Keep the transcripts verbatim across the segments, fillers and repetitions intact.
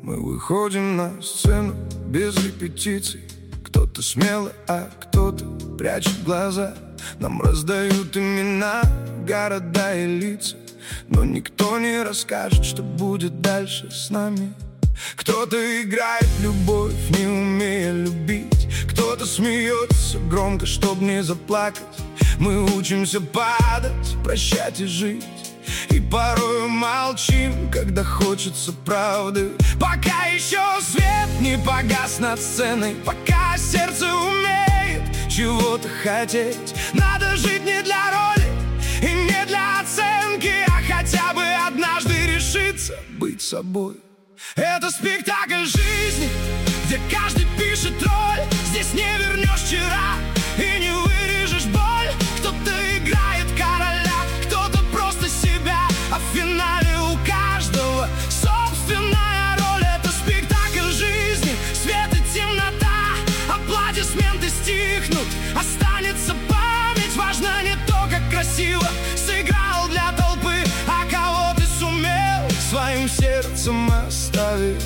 Мы выходим на сцену без репетиций. Кто-то смело, а кто-то прячет глаза. Нам раздают имена, города и лица, но никто не расскажет, что будет дальше с нами. Кто-то играет любовь, не умея любить. Кто-то смеется громко, чтоб не заплакать. Мы учимся падать, прощать и жить. И порою молчим, когда хочется правды. Пока еще свет не погас над сценой, пока сердце умеет чего-то хотеть. Надо жить не для роли и не для оценки, а хотя бы однажды решиться быть собой. Это спектакль жизни, где каждый пишет роль. Здесь не вернешь вчера и не вырежешь боль. Кто-то играет короля, кто-то просто себя, а в финале у каждого собственная роль. Это спектакль жизни, свет и темнота. Аплодисменты стихнут, останется память. Важно не то, как красиво сыграл для толпы, а кого ты сумел своим сердцем оставить.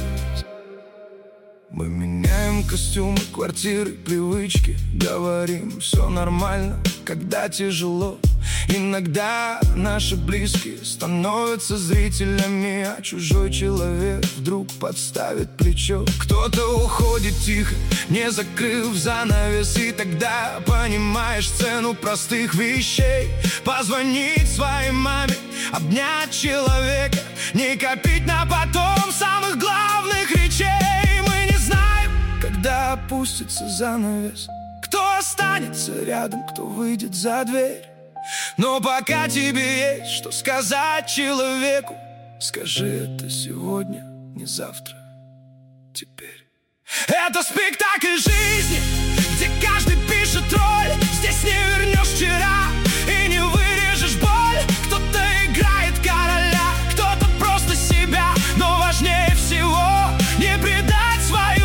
Мы меняем костюмы, квартиры, привычки. Говорим, все нормально, когда тяжело. Иногда наши близкие становятся зрителями, а чужой человек вдруг подставит плечо. Кто-то уходит тихо, не закрыв занавес, и тогда понимаешь цену простых вещей. Позвонить своей маме, обнять человека, не копить на потом самых главных речей. Мы не знаем, когда опустится занавес, кто останется рядом, кто выйдет за дверь. Но пока тебе есть что сказать человеку, скажи это сегодня, не завтра, теперь. Это спектакль жизни, где каждый пишет роль. Здесь не вернешь вчера и не вырежешь боль. Кто-то играет короля, кто-то просто себя, но важнее всего не предать свою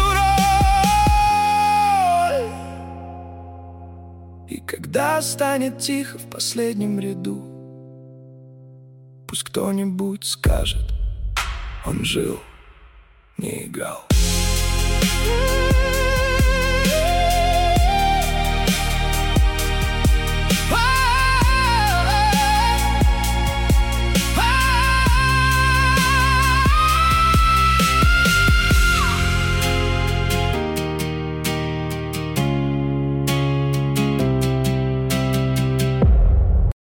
роль. И когда станет тихо в последнем ряду, пусть кто-нибудь скажет: он жил, не играл.